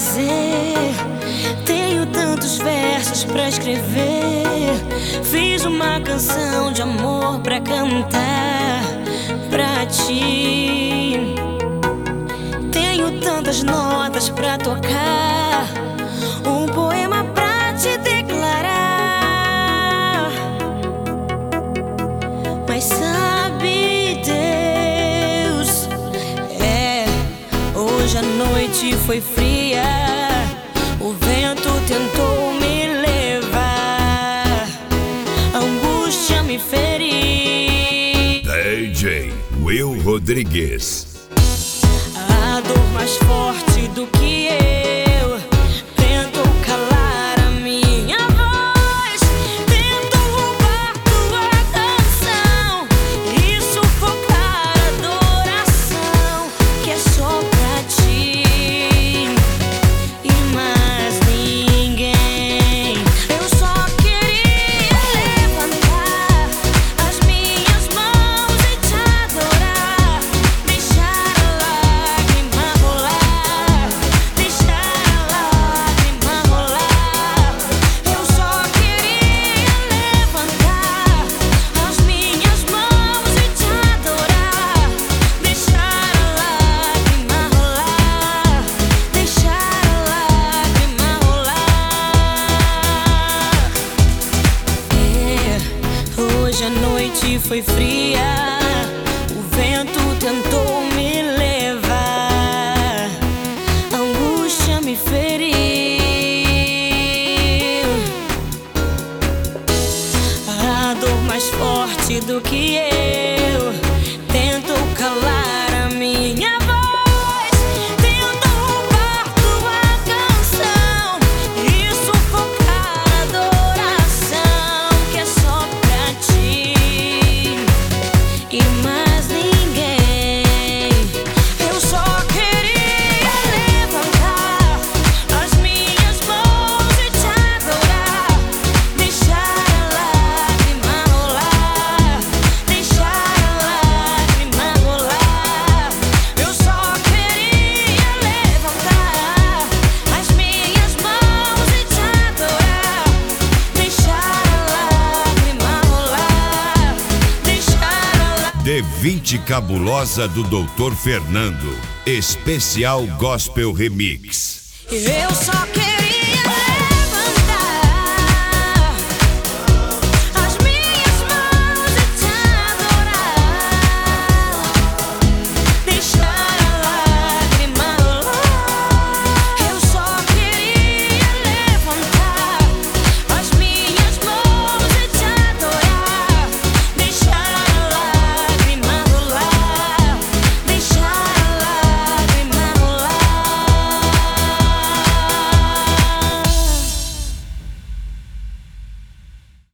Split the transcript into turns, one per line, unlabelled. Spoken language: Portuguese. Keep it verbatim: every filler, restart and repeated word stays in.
dizer, tenho tantos versos pra escrever. Fiz uma canção de amor pra cantar pra ti. Tenho tantas notas pra tocar, um poema pra te declarar. Mas sabe, Deus, é, hoje a noite foi fria, o vento tentou me levar, a angústia me feriu.
D J Will Rodrigues.
A dor mais forte do que eu tentou calar a minha voz, tentou roubar tua canção e sufocar a adoração que é só pra ti e mais ninguém. Eu só queria levantar as minhas mãos e te adorar, deixar a lágrima rolar, deixar a lágrima rolar. Eu só queria levantar as minhas mãos e te adorar, deixar a lágrima rolar, deixar a lágrima rolar. É, hoje a noite foi fria, o vento tentou me levar, a angústia me feriu. A dor mais forte do que eu tentou calar a minha voz, tentou roubar tua canção e sufocar a adoração que é só pra ti e mais ninguém. Eu só queria levantar as minhas mãos e te adorar, deixar a lágrima rolar, deixar a lágrima rolar. Eu só queria levantar as minhas mãos e te adorar, deixar a lágrima rolar, deixar a lágrima.
D vinte Cabulosa do doutor Fernando. Especial Gospel Remix.
Eu só queria